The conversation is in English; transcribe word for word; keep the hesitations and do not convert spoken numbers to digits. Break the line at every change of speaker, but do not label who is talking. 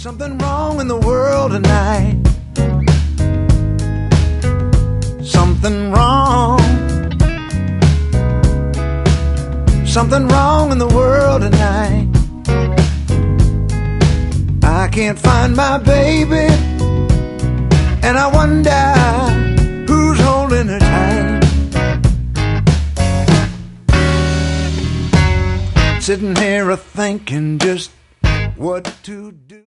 Something wrong in the world tonight. Something wrong. Something wrong in the world tonight. I can't find my baby, and I wonder who's holding her tight. Sitting here a thinking just what to do.